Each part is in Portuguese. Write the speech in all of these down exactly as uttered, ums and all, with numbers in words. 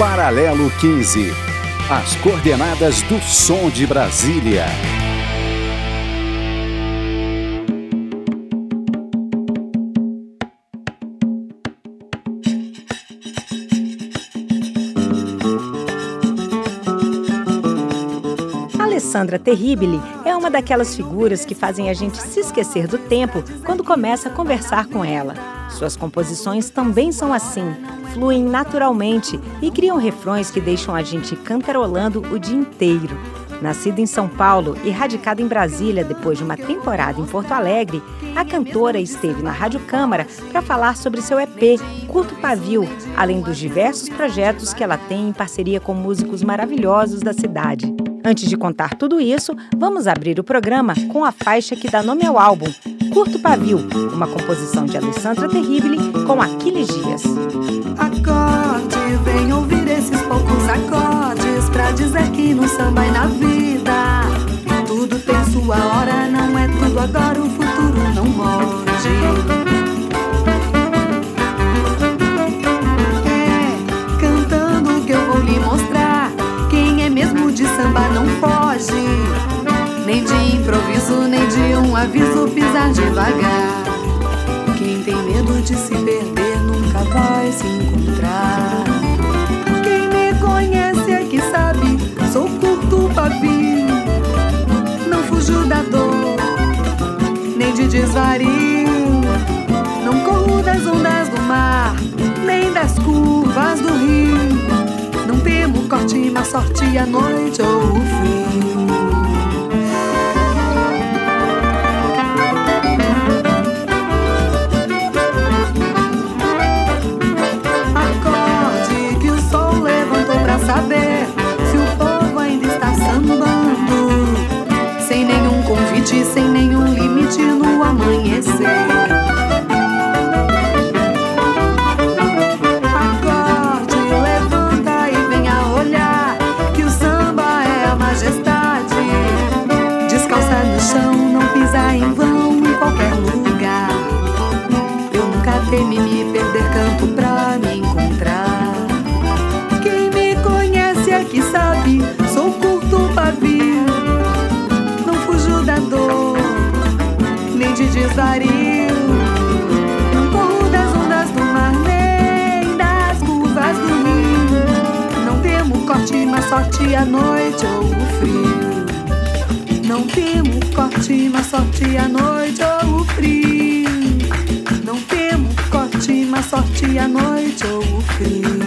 Paralelo quinze. As coordenadas do som de Brasília. Alessandra Terribili é uma daquelas figuras que fazem a gente se esquecer do tempo quando começa a conversar com ela. Suas composições também são assim, fluem naturalmente e criam refrões que deixam a gente cantarolando o dia inteiro. Nascida em São Paulo e radicada em Brasília depois de uma temporada em Porto Alegre, a cantora esteve na Rádio Câmara para falar sobre seu E P, Curto Pavio, além dos diversos projetos que ela tem em parceria com músicos maravilhosos da cidade. Antes de contar tudo isso, vamos abrir o programa com a faixa que dá nome ao álbum, Curto Pavio, uma composição de Alessandra Terribili com Aquiles Dias. Acorde, vem ouvir esses poucos acordes pra dizer que no samba e na vida tudo tem sua hora, não é tudo agora, o futuro não morde. É cantando que eu vou lhe mostrar, quem é mesmo de samba não foge, nem de improviso, nem de um aviso, pisar devagar. Quem tem medo de se perder nunca vai se encontrar. Quem me conhece é que sabe, sou curto pavio, não fujo da dor, nem de desvario, não corro das ondas do mar, nem das curvas do rio, não temo corte, má sorte, a noite ou o frio. Saber se o povo ainda está sambando, sem nenhum convite, sem nenhum limite no amanhecer. Acorde, levanta e venha olhar, que o samba é a majestade. Descalça no chão, não pisa em vão em qualquer lugar. Eu nunca temi me perder, canto pra me encontrar. Que sabe, sou curto pavio, não fujo da dor, nem de desvario, não corro das ondas do mar, nem das curvas do rio, não temo corte, má sorte, a noite ou o frio, não temo corte, má sorte, a noite ou o frio, não temo corte, má sorte, a noite ou o frio.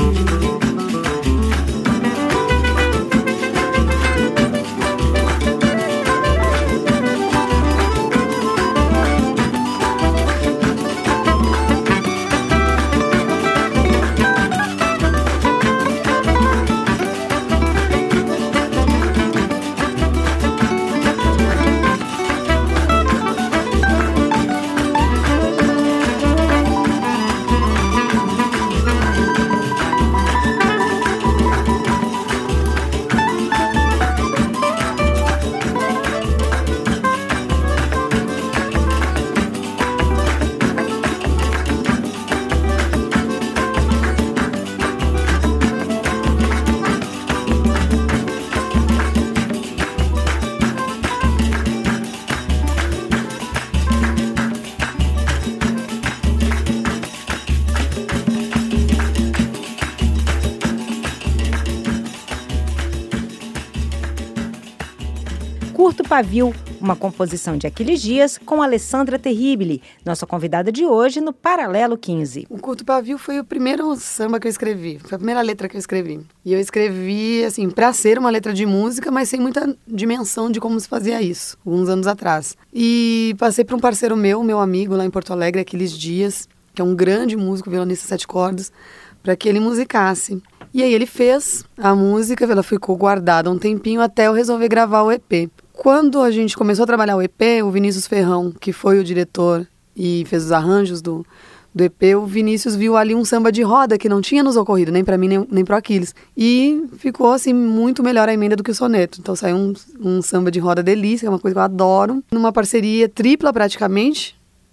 Curto Pavio, uma composição de Aquiles Dias com Alessandra Terribili, nossa convidada de hoje no Paralelo quinze. O Curto Pavio foi o primeiro samba que eu escrevi, foi a primeira letra que eu escrevi. E eu escrevi, assim, pra ser uma letra de música, mas sem muita dimensão de como se fazia isso, uns anos atrás. E passei para um parceiro meu, meu amigo lá em Porto Alegre, Aquiles Dias, que é um grande músico, violonista sete cordas, para que ele musicasse. E aí ele fez a música, ela ficou guardada um tempinho até eu resolver gravar o E P. Quando a gente começou a trabalhar o E P, o Vinícius Ferrão, que foi o diretor e fez os arranjos do, do E P, o Vinícius viu ali um samba de roda que não tinha nos ocorrido, nem para mim, nem, nem para o Aquiles. E ficou, assim, muito melhor a emenda do que o soneto. Então saiu um, um samba de roda delícia, que é uma coisa que eu adoro. Numa parceria tripla, praticamente,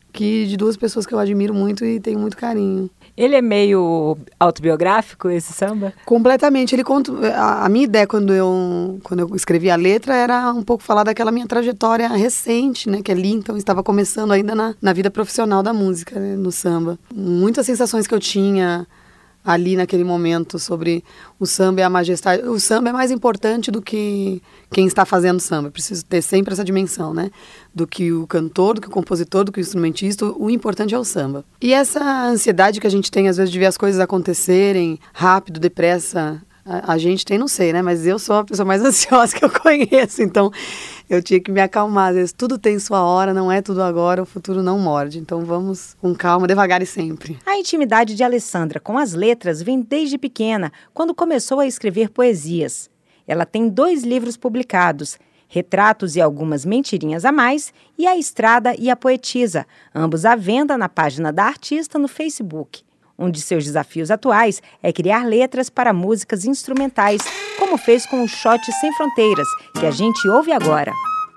que de duas pessoas que eu admiro muito e tenho muito carinho. Ele é meio autobiográfico, esse samba? Completamente. Ele conta, a, a minha ideia quando eu, quando eu escrevi a letra era um pouco falar daquela minha trajetória recente, né? Que ali, então, estava começando ainda na, na vida profissional da música, né, no samba. Muitas sensações que eu tinha ali naquele momento sobre o samba e a majestade. O samba é mais importante do que quem está fazendo samba. Eu preciso ter sempre essa dimensão, né? Do que o cantor, do que o compositor, do que o instrumentista. O importante é o samba. E essa ansiedade que a gente tem, às vezes, de ver as coisas acontecerem rápido, depressa, a, a gente tem, não sei, né? Mas eu sou a pessoa mais ansiosa que eu conheço, então eu tinha que me acalmar. Às vezes tudo tem sua hora, não é tudo agora, o futuro não morde. Então vamos com calma, devagar e sempre. A intimidade de Alessandra com as letras vem desde pequena, quando começou a escrever poesias. Ela tem dois livros publicados, Retratos e Algumas Mentirinhas a Mais e A Estrada e a Poetisa, ambos à venda na página da artista no Facebook. Um de seus desafios atuais é criar letras para músicas instrumentais, como fez com o Shot Sem Fronteiras, que a gente ouve agora.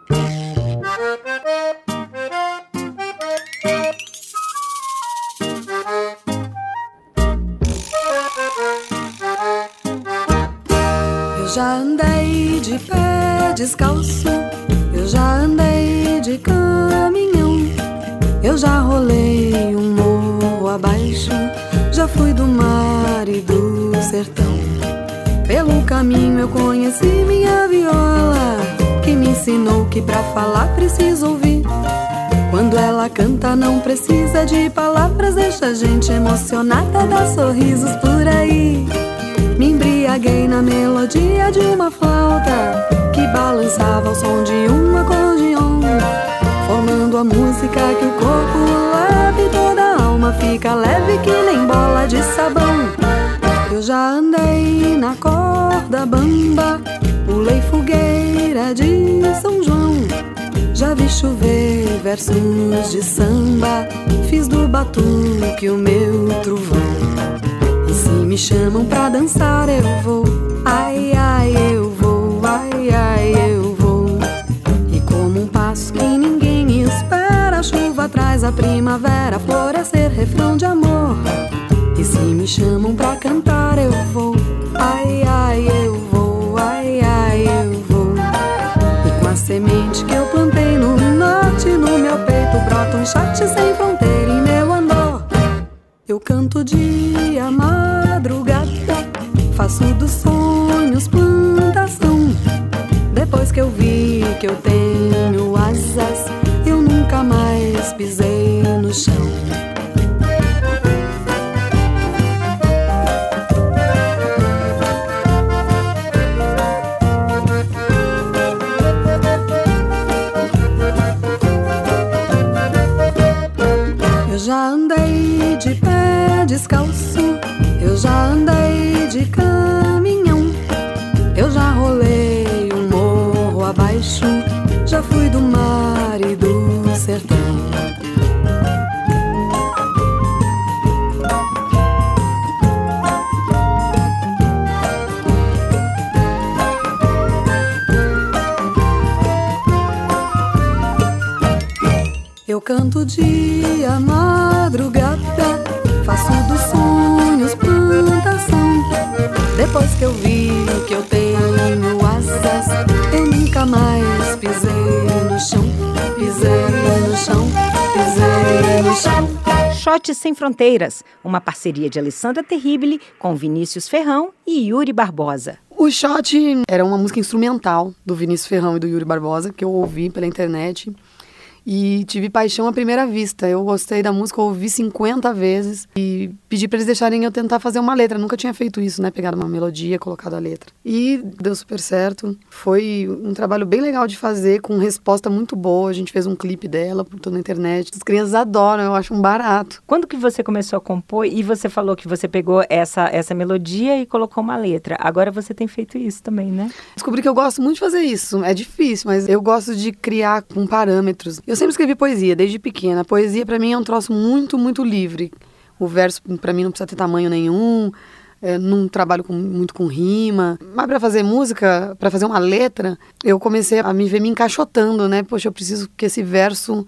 Eu já andei de pé descalço, eu já andei de caminhão, eu já rolei um morro abaixo, já fui do mar e do sertão. Pelo caminho eu conheci minha viola, que me ensinou que pra falar preciso ouvir. Quando ela canta não precisa de palavras, deixa a gente emocionada, dá sorrisos por aí. Me embriaguei na melodia de uma flauta que balançava ao som de um acordeon, formando a música que o corpo leva e toda a alma fica leve que nem bola de sabão. Eu já andei na corda bamba, pulei fogueira de São João, já vi chover versos de samba, fiz do batuque o meu trovão. E se me chamam pra dançar eu vou, ai ai eu vou, ai ai eu vou. E como um passo que ninguém espera, a chuva traz a primavera, florescer refrão de amor. E se me chamam pra cantar eu vou, ai ai eu vou, ai ai eu vou. E com a semente que eu plantei no norte, no meu peito brota um shot sem fronteira em meu andor. Eu canto dia, madrugada, faço dos sonhos plantação. Depois que eu vi que eu tenho asas, eu nunca mais pisei no chão. Eu já andei de pé descalço, eu já andei de caminhão, eu já rolei um morro abaixo, já fui do mar e do sertão. Eu canto dia, madrugada, faço dos sonhos plantação. Depois que eu vi que eu tenho asas, eu nunca mais pisei no chão, pisei no chão, pisei no chão. Shot Sem Fronteiras, uma parceria de Alessandra Terribili com Vinícius Ferrão e Yuri Barbosa. O Shot era uma música instrumental do Vinícius Ferrão e do Yuri Barbosa, que eu ouvi pela internet. E tive paixão à primeira vista. Eu gostei da música, ouvi cinquenta vezes e pedi para eles deixarem eu tentar fazer uma letra. Eu nunca tinha feito isso, né? Pegado uma melodia, colocado a letra. E deu super certo. Foi um trabalho bem legal de fazer, com resposta muito boa. A gente fez um clipe dela, por toda a internet. As crianças adoram, eu acho um barato. Quando que você começou a compor e você falou que você pegou essa, essa melodia e colocou uma letra? Agora você tem feito isso também, né? Descobri que eu gosto muito de fazer isso. É difícil, mas eu gosto de criar com parâmetros. Eu sempre escrevi poesia, desde pequena. A poesia, pra mim, é um troço muito, muito livre. O verso, pra mim, não precisa ter tamanho nenhum. É, não trabalho com, muito com rima. Mas pra fazer música, pra fazer uma letra, eu comecei a me ver me encaixotando, né? Poxa, eu preciso que esse verso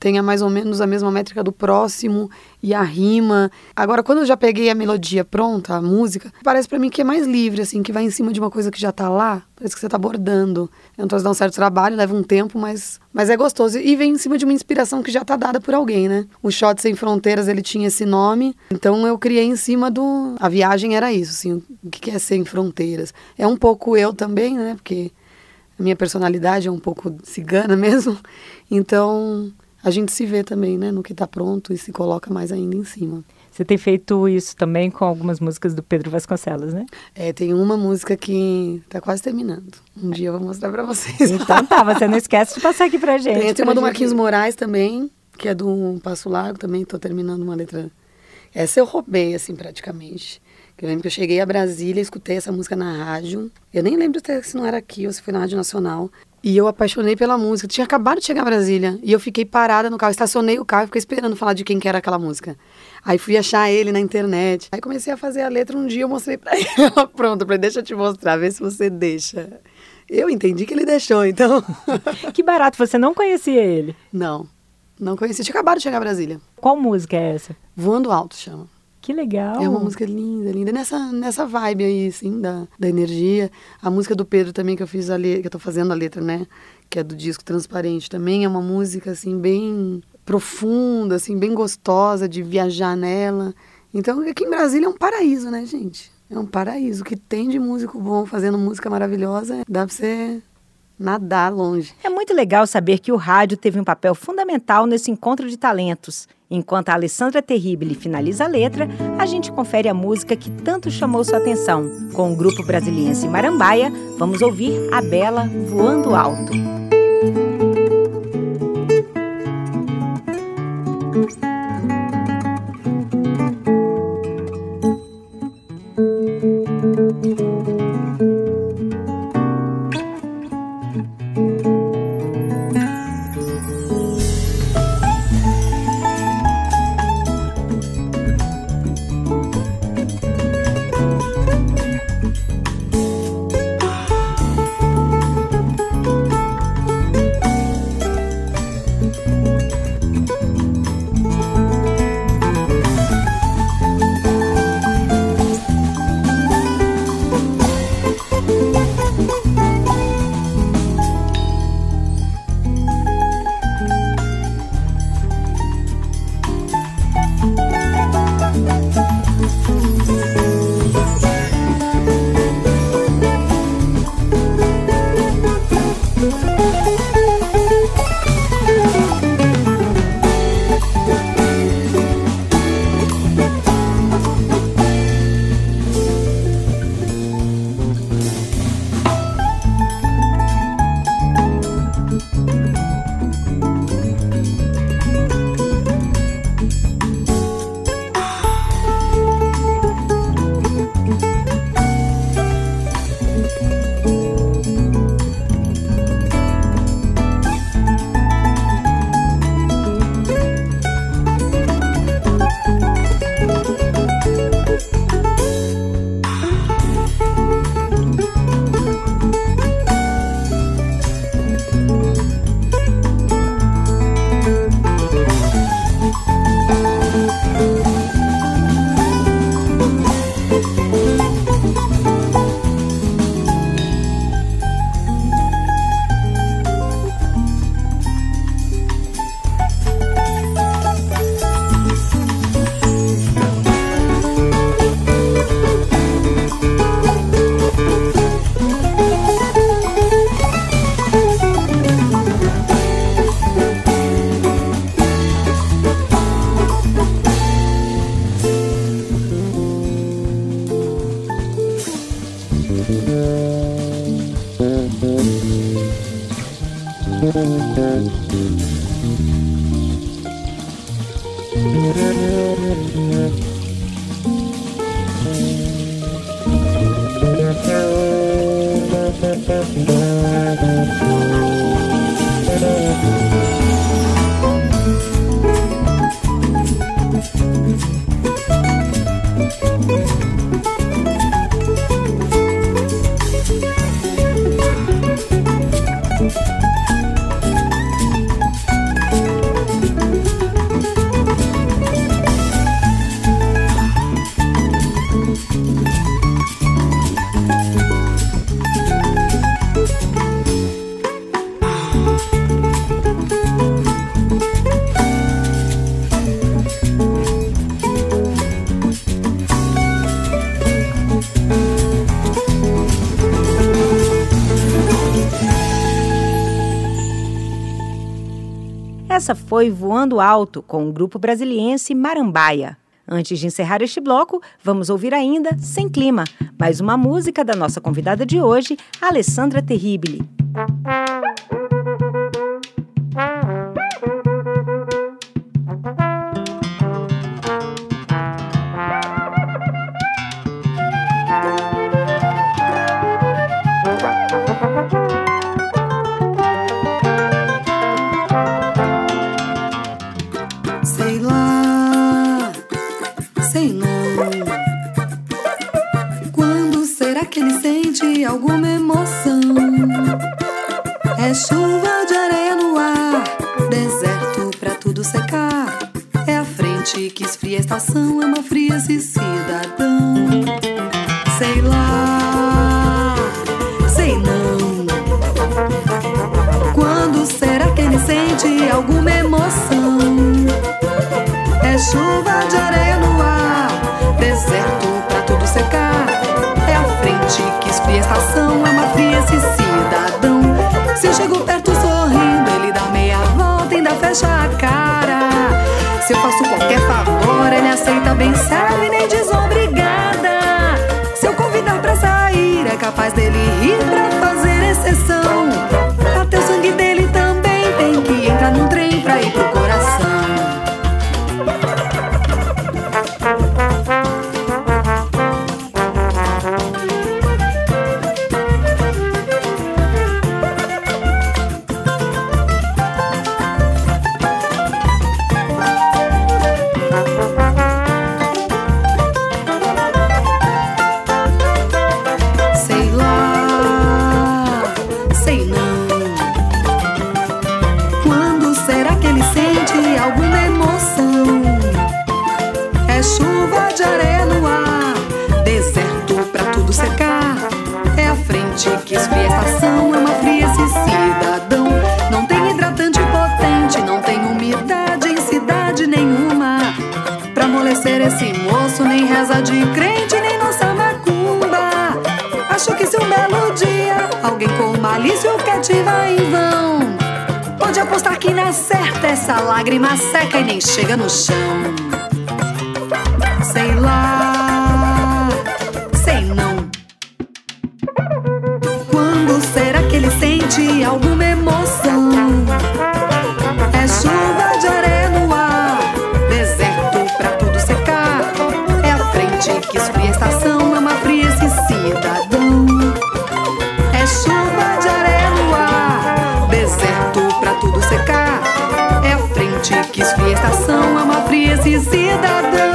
tenha mais ou menos a mesma métrica do próximo e a rima. Agora, quando eu já peguei a melodia pronta, a música, parece pra mim que é mais livre, assim, que vai em cima de uma coisa que já tá lá, parece que você tá bordando. Eu não tô dando um certo trabalho, leva um tempo, mas, mas é gostoso. E vem em cima de uma inspiração que já tá dada por alguém, né? O Shot Sem Fronteiras, ele tinha esse nome, então eu criei em cima do... A viagem era isso, assim, o que é Sem Fronteiras? É um pouco eu também, né? Porque a minha personalidade é um pouco cigana mesmo, então... A gente se vê também, né, no que tá pronto e se coloca mais ainda em cima. Você tem feito isso também com algumas músicas do Pedro Vasconcelos, né? É, tem uma música que tá quase terminando. Um dia eu vou mostrar pra vocês. Então tá, você não esquece de passar aqui pra gente. Tem, tem uma do gente... Marquinhos Moraes também, que é do Passo Largo também, tô terminando uma letra... Essa eu roubei, assim, praticamente. Eu lembro que eu cheguei a Brasília, escutei essa música na rádio. Eu nem lembro até se não era aqui ou se foi na Rádio Nacional. E eu apaixonei pela música. Tinha acabado de chegar a Brasília. E eu fiquei parada no carro. Estacionei o carro e fiquei esperando falar de quem que era aquela música. Aí fui achar ele na internet. Aí comecei a fazer a letra. Um dia eu mostrei pra ela. Pronto, falei, deixa eu te mostrar, vê se você deixa. Eu entendi que ele deixou, então... Que barato, você não conhecia ele? Não, não conhecia. Tinha acabado de chegar a Brasília. Qual música é essa? Voando Alto chama. Que legal. É uma música linda, linda. Nessa, nessa vibe aí, assim, da, da energia. A música do Pedro também, que eu fiz a letra, que eu tô fazendo a letra, né? Que é do disco Transparente também. É uma música, assim, bem profunda, assim, bem gostosa de viajar nela. Então, aqui em Brasília é um paraíso, né, gente? É um paraíso. O que tem de músico bom fazendo música maravilhosa, dá pra você nadar longe. É muito legal saber que o rádio teve um papel fundamental nesse encontro de talentos. Enquanto a Alessandra Terribili finaliza a letra, a gente confere a música que tanto chamou sua atenção. Com o grupo brasiliense Marambaia, vamos ouvir a Bela Voando Alto. essa foi Voando Alto, com o grupo brasiliense Marambaia. Antes de encerrar este bloco, vamos ouvir ainda Sem Clima, mais uma música da nossa convidada de hoje, Alessandra Terribili. Sei lá, sei não. Quando será que ele sente alguma emoção? É chuva de areia no ar, deserto pra tudo secar. É a frente que esfria a estação, é uma fria esse cidadão. Sei lá, sei não. Quando será que ele sente alguma emoção? É chuva de areia no ar, deserto pra tudo secar. É a frente que esfria a estação, é uma fria esse cidadão. Se eu chego perto sorrindo, ele dá meia volta e ainda fecha a cara. Se eu faço qualquer favor, ele aceita bem sério e nem diz obrigada. Se eu convidar pra sair, é capaz dele rir pra fazer exceção. Até o sangue dele também tem que entrar num trem pra ir pro coração. Que esfria a estação, é uma fria esse cidadão. Não tem hidratante potente, não tem umidade em cidade nenhuma pra amolecer esse moço, nem reza de crente, nem nossa macumba. Acho que se um belo dia alguém com malícia o cativa em vão, pode apostar que na certa essa lágrima seca e nem chega no chão. Sei lá, sei não. Será que ele sente alguma emoção? É chuva de areia no ar, deserto pra tudo secar. É a frente que esfria a estação, é uma fria esse cidadão. É chuva de areia no ar, deserto pra tudo secar. É a frente que esfria a estação, é uma fria esse cidadão.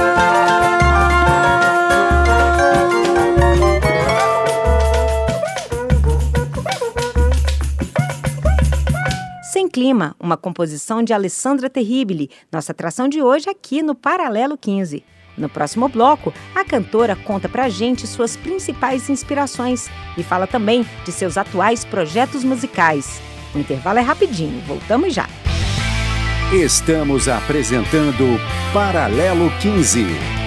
Sem Clima, uma composição de Alessandra Terribili, nossa atração de hoje aqui no Paralelo quinze. No próximo bloco, a cantora conta pra gente suas principais inspirações e fala também de seus atuais projetos musicais. O intervalo é rapidinho, voltamos já. Estamos apresentando Paralelo quinze.